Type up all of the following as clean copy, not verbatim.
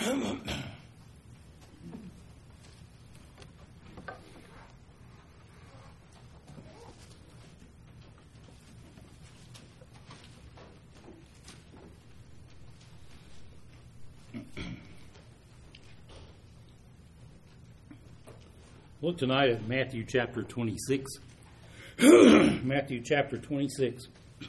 Look tonight at Matthew chapter 26. Matthew chapter 26.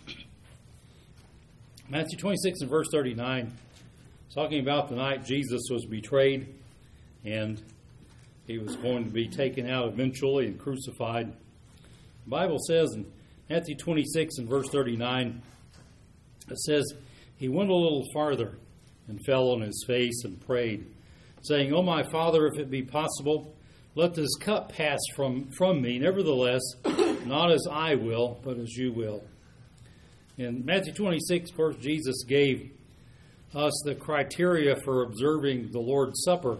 Matthew 26 and verse 39. Talking about the night Jesus was betrayed and he was going to be taken out eventually and crucified. The Bible says in Matthew 26 and verse 39, it says, "He went a little farther and fell on his face and prayed, saying, O my Father, if it be possible, let this cup pass from me. Nevertheless, not as I will, but as you will." In Matthew 26, of course, Jesus gave us the criteria for observing the Lord's Supper.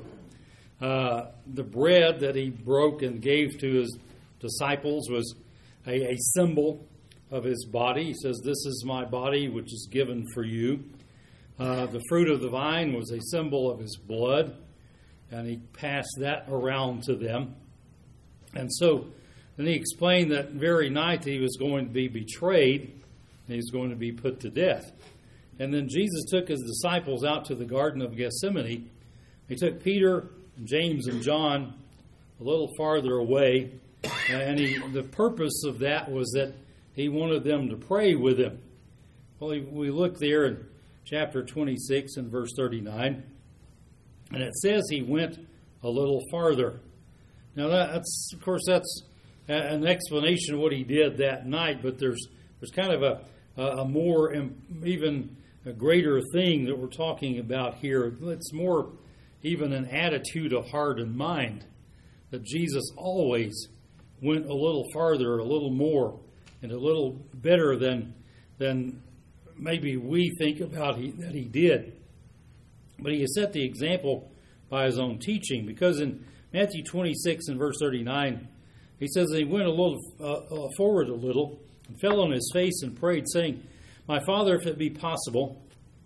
The bread that he broke and gave to his disciples was a symbol of his body. He says, "This is my body, which is given for you." The fruit of the vine was a symbol of his blood, and he passed that around to them. And so then he explained that very night that he was going to be betrayed, and he was going to be put to death. And then Jesus took his disciples out to the Garden of Gethsemane. He took Peter, James, and John a little farther away, and the purpose of that was that he wanted them to pray with him. Well, we look there in chapter 26 and verse 39, and it says he went a little farther. Now, that's an explanation of what he did that night, but there's kind of a more, even a greater thing that we're talking about here. It's more even an attitude of heart and mind, that Jesus always went a little farther, a little more, and a little better than maybe we think about that he did. But he has set the example by his own teaching, because in Matthew 26 and verse 39, he says that he went a little forward a little and fell on his face and prayed, saying, "My Father, if it be possible,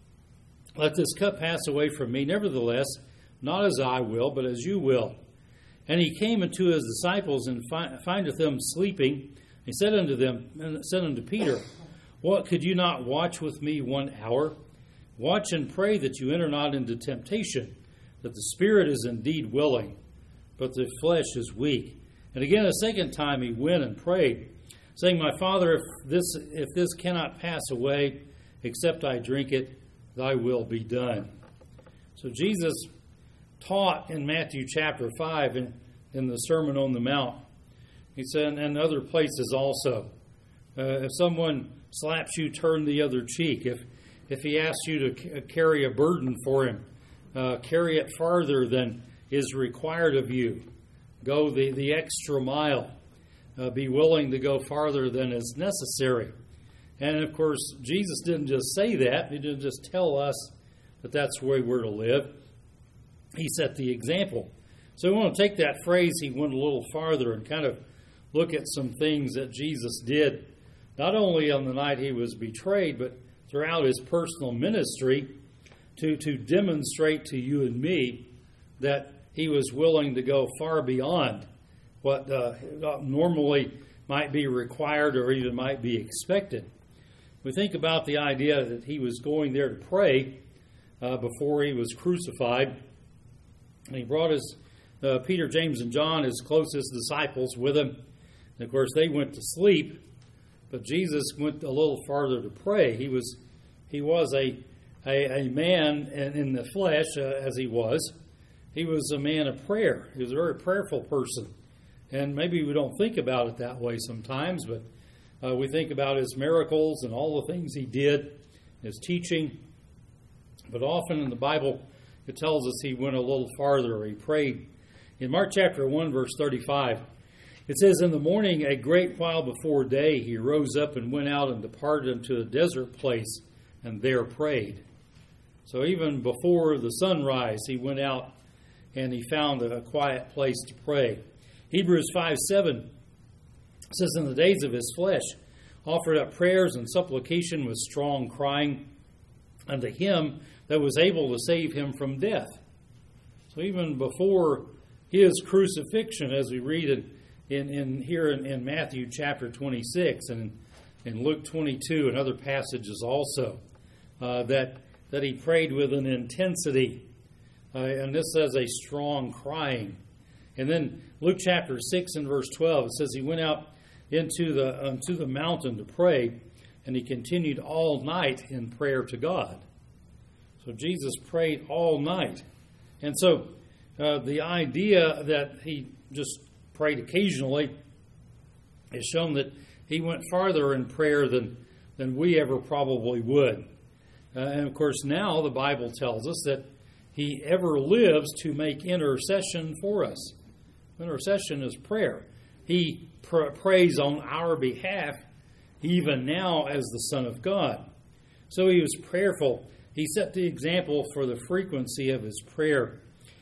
let this cup pass away from me. Nevertheless, not as I will, but as you will." And he came unto his disciples and findeth them sleeping. He said unto Peter, "What, could you not watch with me 1 hour? Watch and pray that you enter not into temptation, that the spirit is indeed willing, but the flesh is weak." And again, a second time he went and prayed, saying, "My Father, if this cannot pass away, except I drink it, thy will be done." So Jesus taught in Matthew chapter 5 in the Sermon on the Mount. He said, and other places also, if someone slaps you, turn the other cheek. If he asks you to carry a burden for him, carry it farther than is required of you. Go the extra mile. Be willing to go farther than is necessary. And of course, Jesus didn't just say that. He didn't just tell us that that's the way we're to live. He set the example. So we want to take that phrase, he went a little farther, and kind of look at some things that Jesus did, not only on the night he was betrayed, but throughout his personal ministry, to demonstrate to you and me that he was willing to go far beyond what normally might be required or even might be expected. We think about the idea that he was going there to pray before he was crucified. And he brought his Peter, James, and John, his closest disciples, with him. And of course, they went to sleep, but Jesus went a little farther to pray. He was a man in the flesh, as he was. He was a man of prayer. He was a very prayerful person. And maybe we don't think about it that way sometimes, but we think about his miracles and all the things he did, his teaching. But often in the Bible, it tells us he went a little farther, or he prayed. In Mark chapter 1, verse 35, it says, "In the morning, a great while before day, he rose up and went out and departed into a desert place, and there prayed." So even before the sunrise, he went out and he found a quiet place to pray. Hebrews 5:7 says, "In the days of his flesh, offered up prayers and supplication with strong crying unto him that was able to save him from death." So even before his crucifixion, as we read in Matthew chapter 26 and in Luke 22 and other passages also, that he prayed with an intensity, and this says a strong crying. And then Luke chapter 6 and verse 12, it says he went out into the mountain to pray, and he continued all night in prayer to God. So Jesus prayed all night. And so the idea that he just prayed occasionally is shown that he went farther in prayer than we ever probably would. And of course now the Bible tells us that he ever lives to make intercession for us. Intercession is prayer. He prays on our behalf even now as the Son of God. So he was prayerful. He set the example for the frequency of his prayer,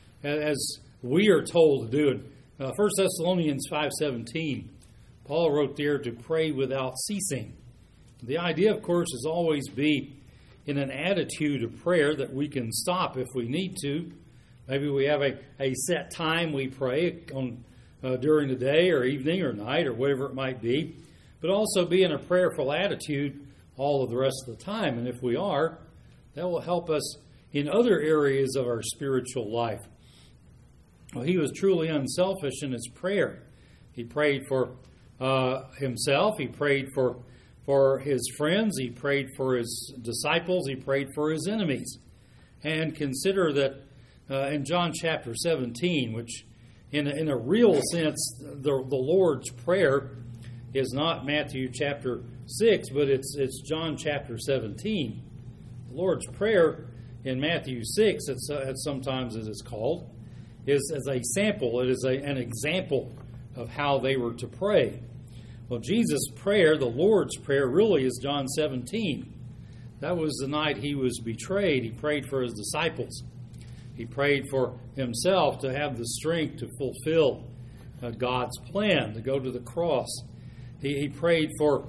as we are told to do it. 1 Thessalonians 5:17, Paul wrote there to pray without ceasing. The idea, of course, is always be in an attitude of prayer that we can stop if we need to. Maybe we have a set time we pray on during the day or evening or night or whatever it might be, but also be in a prayerful attitude all of the rest of the time. And if we are, that will help us in other areas of our spiritual life. Well, he was truly unselfish in his prayer. He prayed for himself. He prayed for his friends. He prayed for his disciples. He prayed for his enemies. And consider that in John chapter 17, which in a real sense, the Lord's Prayer is not Matthew chapter 6, but it's John chapter 17. The Lord's Prayer in Matthew 6, sometimes it is called, is as a sample. It is an example of how they were to pray. Well, Jesus' prayer, the Lord's Prayer, really is John 17. That was the night he was betrayed. He prayed for his disciples. He prayed for himself to have the strength to fulfill God's plan, to go to the cross. He prayed for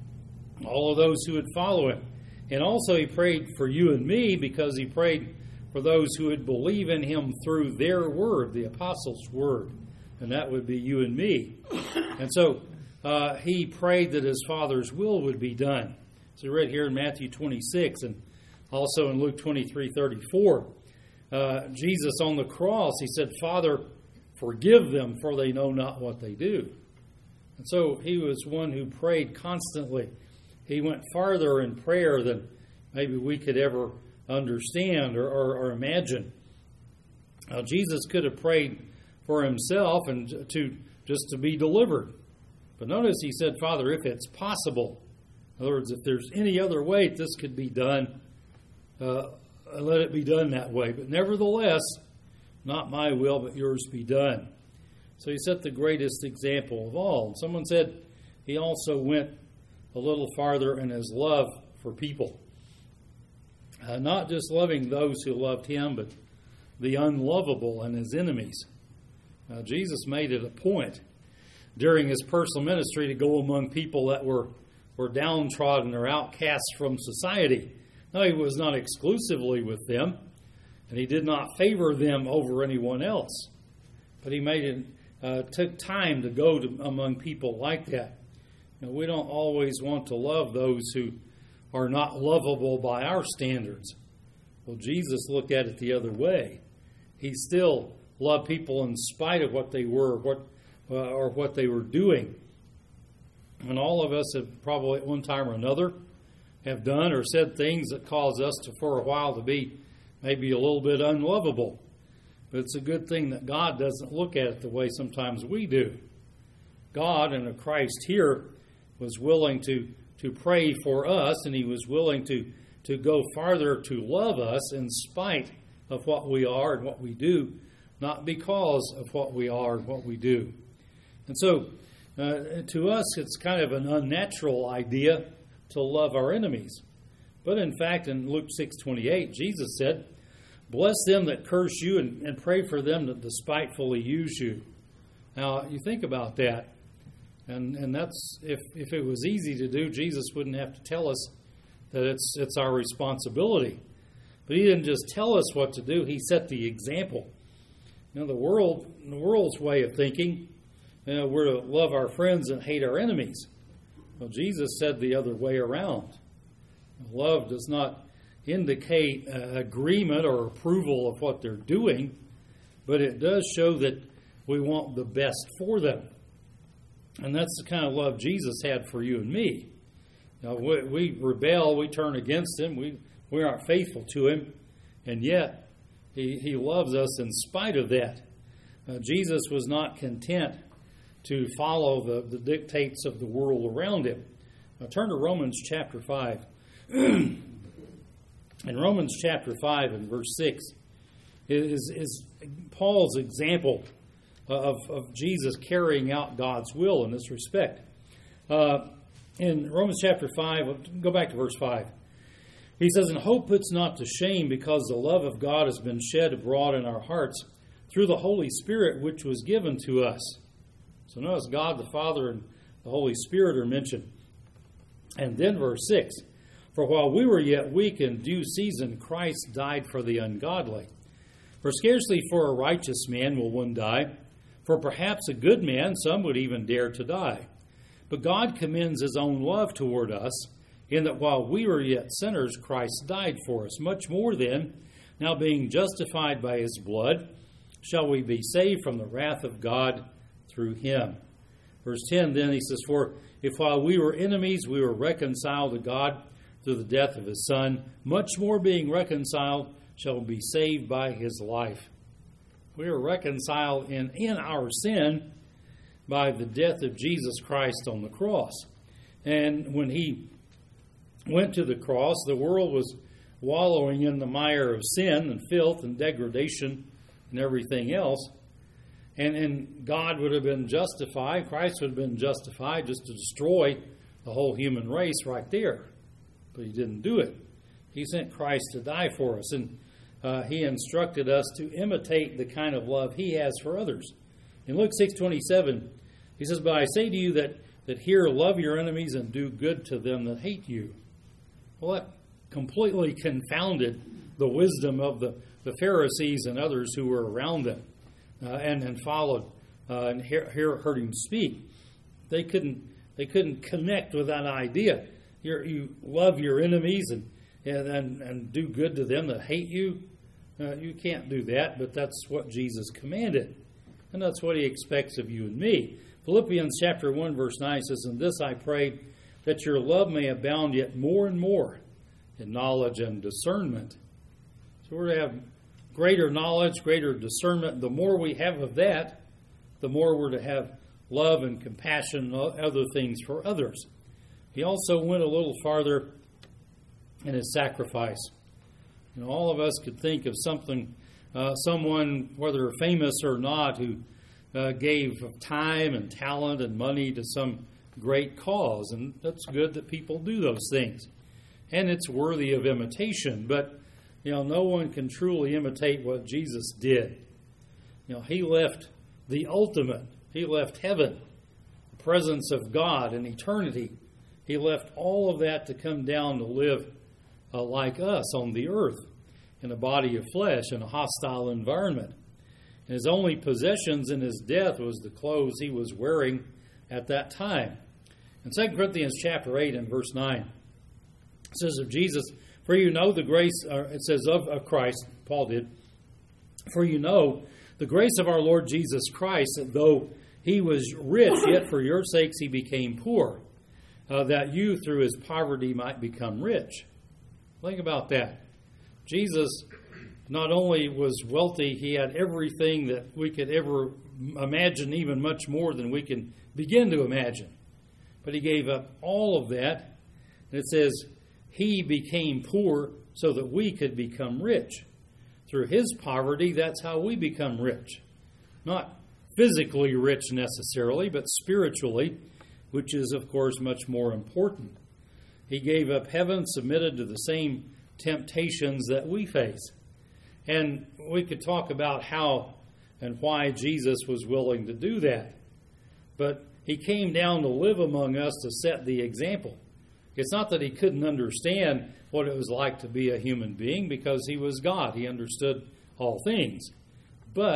all of those who would follow him. And also he prayed for you and me because he prayed for those who would believe in him through their word, the apostles' word. And that would be you and me. And so he prayed that his Father's will would be done. So we read here in Matthew 26 and also in Luke 23:34. Jesus on the cross, he said, Father, forgive them, for they know not what they do. And so he was one who prayed constantly. He went farther in prayer than maybe we could ever understand or imagine. Now, Jesus could have prayed for himself and to be delivered. But notice he said, Father, if it's possible, in other words, if there's any other way this could be done, let it be done that way. But nevertheless, not my will, but yours be done. So he set the greatest example of all. And someone said he also went a little farther in his love for people. Not just loving those who loved him, but the unlovable and his enemies. Jesus made it a point during his personal ministry to go among people that were downtrodden or outcasts from society. No, he was not exclusively with them, and he did not favor them over anyone else. But he took time to go among people like that. We don't always want to love those who are not lovable by our standards. Well, Jesus looked at it the other way. He still loved people in spite of what they were or what they were doing. And all of us have probably at one time or another have done or said things that cause us to, for a while, to be maybe a little bit unlovable. But it's a good thing that God doesn't look at it the way sometimes we do. God and Christ here was willing to pray for us, and he was willing to go farther to love us in spite of what we are and what we do, not because of what we are and what we do. And so, to us, it's kind of an unnatural idea to love our enemies. But in fact, in Luke 6:28, Jesus said, bless them that curse you and pray for them that despitefully use you. Now, you think about that. And that's, if it was easy to do, Jesus wouldn't have to tell us that it's our responsibility. But he didn't just tell us what to do, he set the example. The world's way of thinking, we're to love our friends and hate our enemies. Well, Jesus said the other way around. Love does not indicate agreement or approval of what they're doing, but it does show that we want the best for them. And that's the kind of love Jesus had for you and me. Now, we rebel, we turn against Him, we aren't faithful to Him, and yet He loves us in spite of that. Jesus was not content to follow the dictates of the world around Him. Now, turn to Romans chapter 5. In Romans chapter 5 and verse 6 is Paul's example of Jesus carrying out God's will in this respect. In Romans chapter 5, go back to verse 5. He says, "And hope puts not to shame, because the love of God has been shed abroad in our hearts through the Holy Spirit which was given to us." So notice God the Father and the Holy Spirit are mentioned. And then verse 6, "For while we were yet weak, in due season Christ died for the ungodly. For scarcely for a righteous man will one die, for perhaps a good man some would even dare to die. But God commends His own love toward us, in that while we were yet sinners, Christ died for us. Much more then, now being justified by His blood, shall we be saved from the wrath of God through Him." Verse 10 then, he says, "For if while we were enemies, we were reconciled to God through the death of His Son, much more being reconciled shall be saved by His life." We are reconciled in our sin by the death of Jesus Christ on the cross. And when He went to the cross, the world was wallowing in the mire of sin and filth and degradation and everything else. And God would have been justified, Christ would have been justified just to destroy the whole human race right there. But He didn't do it. He sent Christ to die for us. And He instructed us to imitate the kind of love He has for others. In Luke 6:27, He says, "But I say to you that here love your enemies and do good to them that hate you." Well, that completely confounded the wisdom of the Pharisees and others who were around them and followed and heard Him speak. They couldn't connect with that idea. You love your enemies and do good to them that hate you. You can't do that, but that's what Jesus commanded. And that's what He expects of you and me. Philippians chapter 1 verse 9 says, "In this I pray, that your love may abound yet more and more in knowledge and discernment." So we're to have greater knowledge, greater discernment. The more we have of that, the more we're to have love and compassion and other things for others. He also went a little farther in His sacrifice. All of us could think of someone, whether famous or not, who gave time and talent and money to some great cause. And that's good that people do those things. And it's worthy of imitation. But, no one can truly imitate what Jesus did. He left the ultimate. He left heaven, the presence of God in eternity. He left all of that to come down to live like us on the earth in a body of flesh in a hostile environment. And His only possessions in His death was the clothes He was wearing at that time. In 2 Corinthians chapter 8 and verse 9, it says of Jesus, "For you know the grace," it says of Christ, Paul did, "For you know the grace of our Lord Jesus Christ, that though He was rich, yet for your sakes He became poor, that you through His poverty might become rich." Think about that. Jesus not only was wealthy, He had everything that we could ever imagine, even much more than we can begin to imagine. But He gave up all of that. And it says, He became poor so that we could become rich. Through His poverty, that's how we become rich. Not physically rich necessarily, but spiritually, which is, of course, much more important. He gave up heaven, submitted to the same temptations that we face. And we could talk about how and why Jesus was willing to do that. But He came down to live among us to set the example. It's not that He couldn't understand what it was like to be a human being, because He was God. He understood all things. But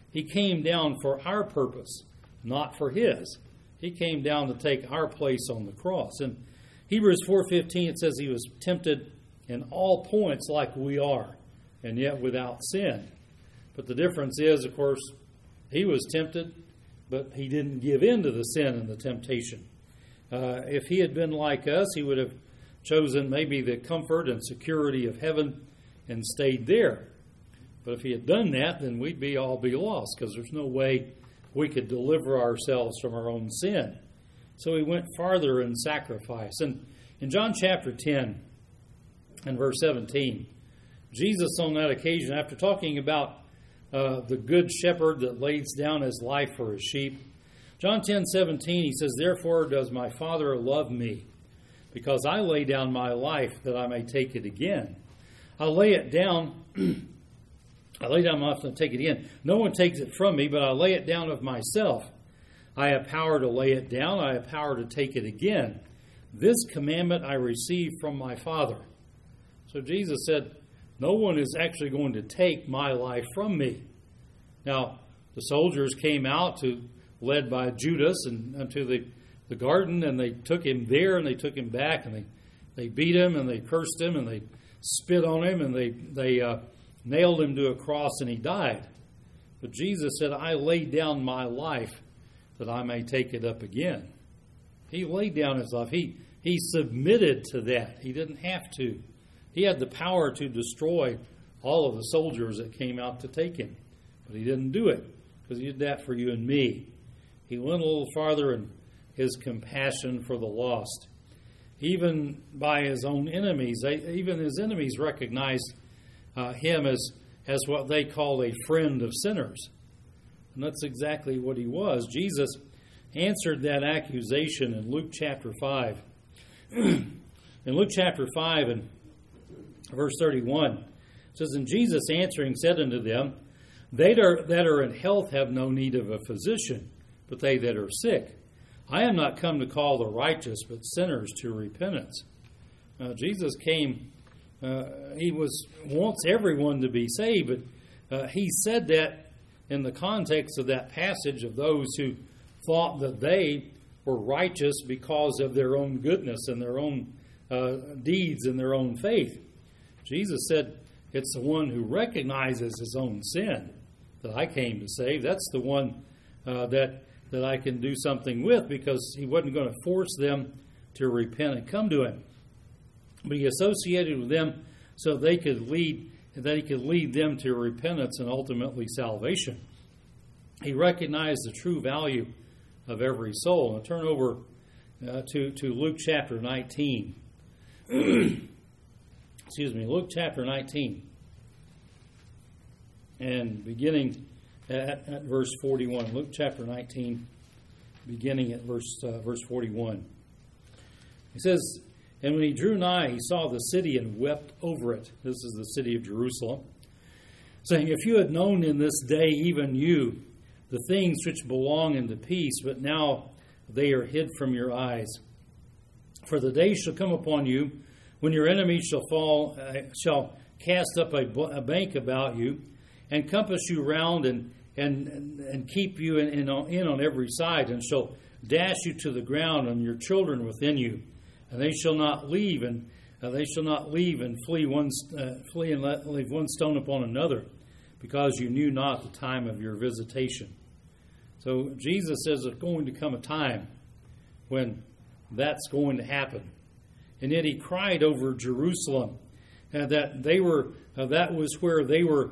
He came down for our purpose, not for his. He came down to take our place on the cross. In Hebrews 4:15, it says he was tempted in all points like we are, and yet without sin. But the difference is, of course, he was tempted, but he didn't give in to the sin and the temptation. If he had been like us, he would have chosen maybe the comfort and security of heaven and stayed there. But if he had done that, then we'd all be lost, because there's no way we could deliver ourselves from our own sin. So he went farther in sacrifice. And in John chapter 10 and verse 17, Jesus on that occasion, after talking about the good shepherd that lays down his life for his sheep, John 10:17, he says, "Therefore does my Father love me, because I lay down my life that I may take it again. I lay it down, I lay down my life and take it again. No one takes it from me, but I lay it down of myself. I have power to lay it down. I have power to take it again. This commandment I received from my Father." So Jesus said, no one is actually going to take my life from me. Now, the soldiers came out, led by Judas, into the garden, and they took him there, and they took him back, and they beat him, and they cursed him, and they spit on him, and they nailed him to a cross, and he died. But Jesus said, I laid down my life that I may take it up again. He laid down his life. He submitted to that. He didn't have to. He had the power to destroy all of the soldiers that came out to take him. But he didn't do it, because he did that for you and me. He went a little farther in his compassion for the lost. Even by his own enemies, even his enemies recognized him as what they call a friend of sinners. And that's exactly what he was. Jesus answered that accusation in Luke chapter 5. In Luke chapter 5 and verse 31, it says, "And Jesus answering said unto them, They that are in health have no need of a physician, but they that are sick. I am not come to call the righteous, but sinners to repentance." Jesus came, he wants everyone to be saved, but he said that in the context of that passage of those who thought that they were righteous because of their own goodness and their own deeds and their own faith. Jesus said, it's the one who recognizes his own sin that I came to save. That's the one that I can do something with, because he wasn't going to force them to repent and come to him. But he associated with them so that he could lead them to repentance and ultimately salvation. He recognized the true value of every soul. Now turn over to Luke chapter 19. Excuse me, Luke chapter 19. And beginning at verse 41. Luke chapter 19, beginning at verse 41. He says, "And when he drew nigh, he saw the city and wept over it." This is the city of Jerusalem. Saying, "If you had known in this day, even you, the things which belong unto peace, but now they are hid from your eyes. For the day shall come upon you, when your enemies shall cast up a bank about you, and compass you round, and keep you in on every side, and shall dash you to the ground, and your children within you, and they shall not leave, and flee and leave one stone upon another, because you knew not the time of your visitation." So Jesus says there's going to come a time when that's going to happen. And yet he cried over Jerusalem that that was where they were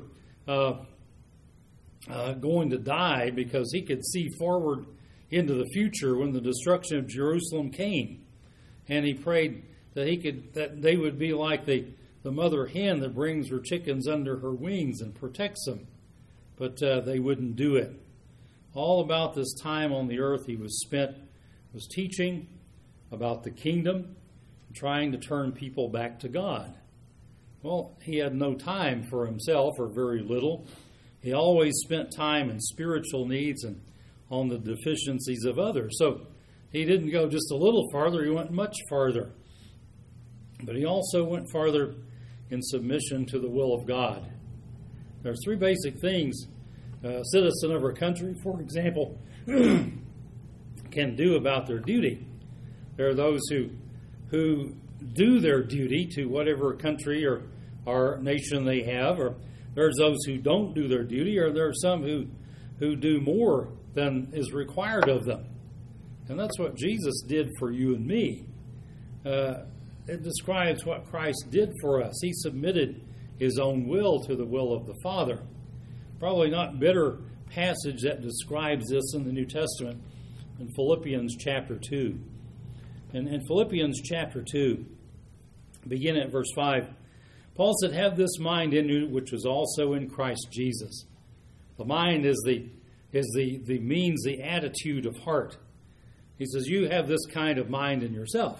going to die, because he could see forward into the future when the destruction of Jerusalem came. And he prayed that they would be like the mother hen that brings her chickens under her wings and protects them. But they wouldn't do it. All about this time on the earth he was teaching about the kingdom, trying to turn people back to God. Well, he had no time for himself, or very little. He always spent time in spiritual needs and on the deficiencies of others. So he didn't go just a little farther, he went much farther. But he also went farther in submission to the will of God. There's three basic things a citizen of a country, for example, can do about their duty. There are those who do their duty to whatever country or nation they have, or there's those who don't do their duty, or there are some who do more than is required of them. And that's what Jesus did for you and me. It describes what Christ did for us. He submitted his own will to the will of the Father. Probably not better passage that describes this in the New Testament in Philippians chapter 2. And in Philippians chapter 2, begin at verse 5, Paul said, "Have this mind in you, which was also in Christ Jesus." The mind is the means, the attitude of heart. He says, you have this kind of mind in yourself,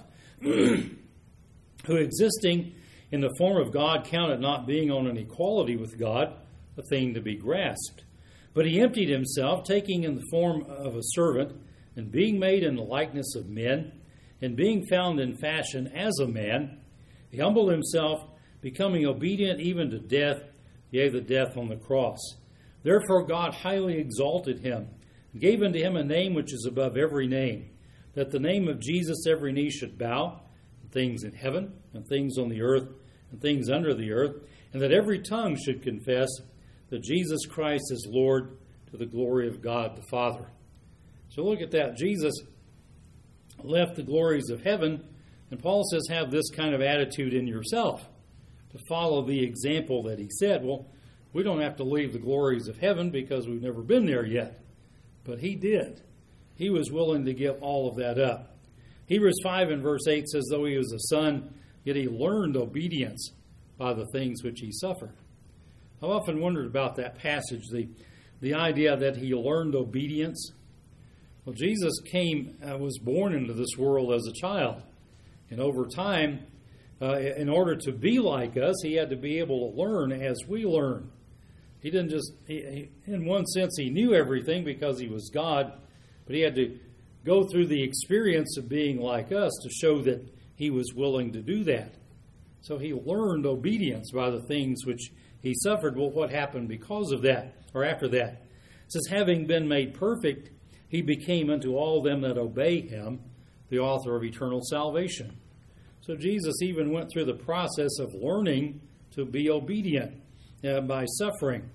who existing in the form of God counted not being on an equality with God a thing to be grasped. But he emptied himself, taking in the form of a servant, and being made in the likeness of men, and being found in fashion as a man, he humbled himself, becoming obedient even to death, yea, the death on the cross. Therefore God highly exalted him, and gave unto him a name which is above every name, that the name of Jesus every knee should bow, things in heaven, and things on the earth, and things under the earth, and that every tongue should confess that Jesus Christ is Lord, to the glory of God the Father. So look at that. Jesus left the glories of heaven, and Paul says, have this kind of attitude in yourself, to follow the example that he said. Well, we don't have to leave the glories of heaven because we've never been there yet. But he did. He was willing to give all of that up. Hebrews 5 and verse 8 says, though he was a son, yet he learned obedience by the things which he suffered. I've often wondered about that passage, the idea that he learned obedience. Well, Jesus was born into this world as a child. And over time, in order to be like us, he had to be able to learn as we learn. He didn't just, in one sense, he knew everything because he was God, but he had to go through the experience of being like us to show that he was willing to do that. So he learned obedience by the things which he suffered. Well, what happened because of that, or after that? It says, having been made perfect, he became unto all them that obey him the author of eternal salvation. So Jesus even went through the process of learning to be obedient by suffering.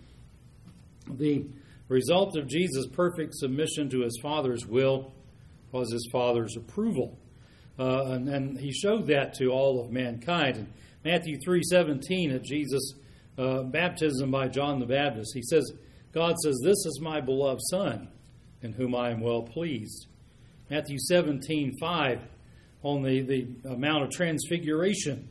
The result of Jesus' perfect submission to his Father's will was his Father's approval. And he showed that to all of mankind. In Matthew 3:17, at Jesus' baptism by John the Baptist, he says, God says, this is my beloved Son, in whom I am well pleased. Matthew 17:5, on the Mount of Transfiguration,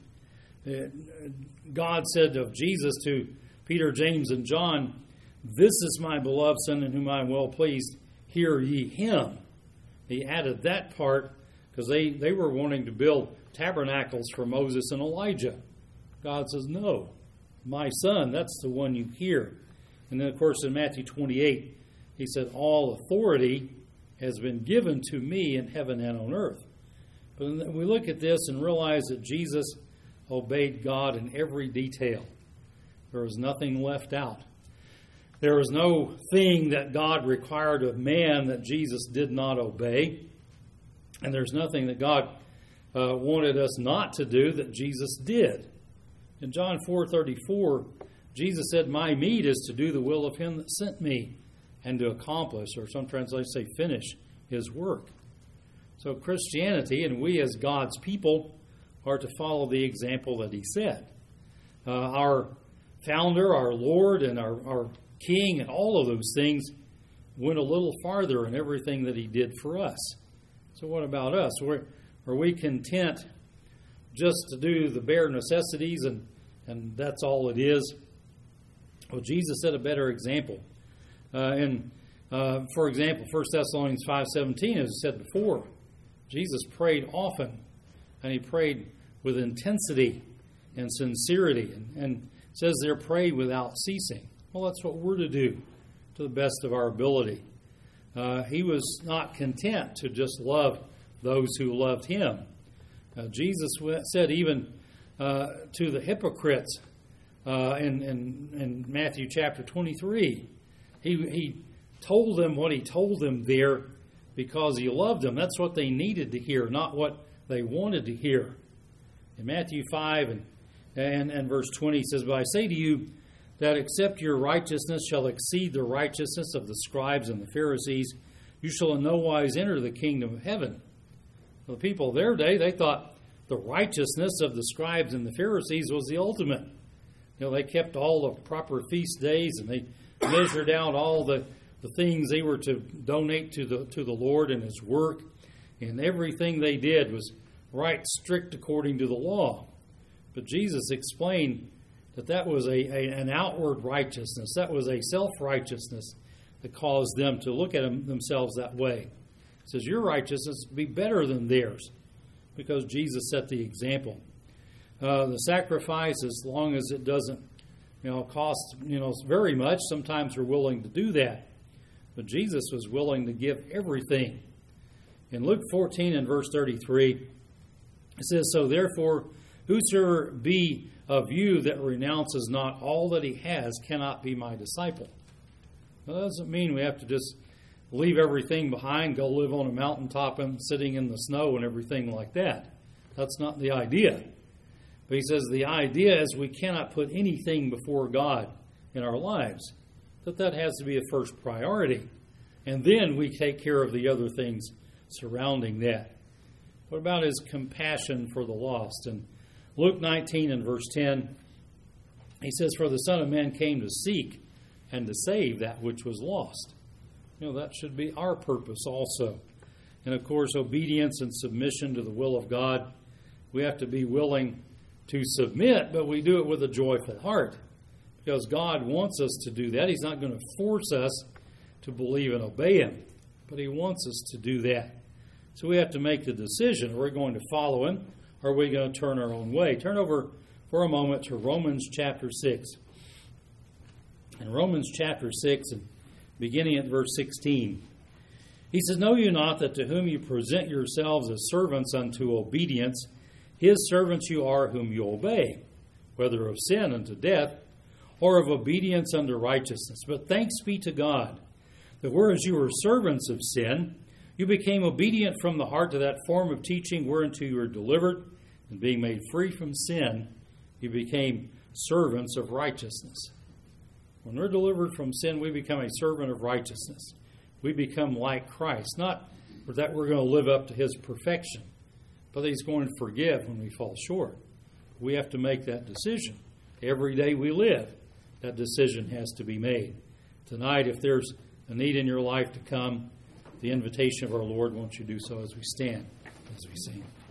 God said of Jesus to Peter, James, and John, this is my beloved Son, in whom I am well pleased. Hear ye him. He added that part because they were wanting to build tabernacles for Moses and Elijah. God says, no, my Son, that's the one you hear. And then, of course, in Matthew 28, he said, all authority has been given to me in heaven and on earth. But we look at this and realize that Jesus obeyed God in every detail. There was nothing left out. There was no thing that God required of man that Jesus did not obey. And there's nothing that God wanted us not to do that Jesus did. In John 4:34, Jesus said, my meat is to do the will of him that sent me and to accomplish, or some translations say finish, his work. So Christianity, and we as God's people, are to follow the example that he set. Our founder, our Lord, and our King, and all of those things went a little farther in everything that he did for us. So what about us? Are we content just to do the bare necessities and that's all it is? Well, Jesus set a better example. For example, 1 Thessalonians 5:17, as I said before, Jesus prayed often, and he prayed with intensity and sincerity, and says there, pray without ceasing. Well, that's what we're to do to the best of our ability. He was not content to just love those who loved him. Jesus said even to the hypocrites in Matthew chapter 23, He told them what he told them there because he loved them. That's what they needed to hear, not what they wanted to hear. In Matthew 5 and verse 20, he says, "But I say to you that except your righteousness shall exceed the righteousness of the scribes and the Pharisees, you shall in no wise enter the kingdom of heaven." Well, the people of their day, they thought the righteousness of the scribes and the Pharisees was the ultimate. They kept all the proper feast days, and they measured out all the things they were to donate to the Lord and His work, and everything they did was right, strict according to the law. But Jesus explained that was an outward righteousness. That was a self-righteousness that caused them to look at themselves that way. He says, your righteousness will be better than theirs, because Jesus set the example. The sacrifice, as long as it doesn't cost very much, sometimes we're willing to do that. But Jesus was willing to give everything. In Luke 14 and verse 33, it says, "So therefore, whosoever be of you that renounces not all that he has cannot be my disciple." Well, that doesn't mean we have to just leave everything behind, go live on a mountaintop and sitting in the snow and everything like that. That's not the idea. But he says the idea is we cannot put anything before God in our lives. That has to be a first priority. And then we take care of the other things surrounding that. What about his compassion for the lost? In Luke 19 and verse 10, he says, "For the Son of Man came to seek and to save that which was lost." That should be our purpose also. And of course, obedience and submission to the will of God. We have to be willing to submit, but we do it with a joyful heart, because God wants us to do that. He's not going to force us to believe and obey Him, but He wants us to do that. So we have to make the decision. Are we going to follow Him, or are we going to turn our own way? Turn over for a moment to Romans chapter 6. In Romans chapter 6, and beginning at verse 16, he says, "Know you not that to whom you present yourselves as servants unto obedience, His servants you are whom you obey, whether of sin unto death, or of obedience unto righteousness. But thanks be to God, that whereas you were servants of sin, you became obedient from the heart to that form of teaching whereunto you were delivered, and being made free from sin, you became servants of righteousness." When we're delivered from sin, we become a servant of righteousness. We become like Christ. Not that we're going to live up to His perfection, but He's going to forgive when we fall short. We have to make that decision. Every day we live, that decision has to be made. Tonight, if there's a need in your life to come, the invitation of our Lord wants you to do so as we stand, as we sing.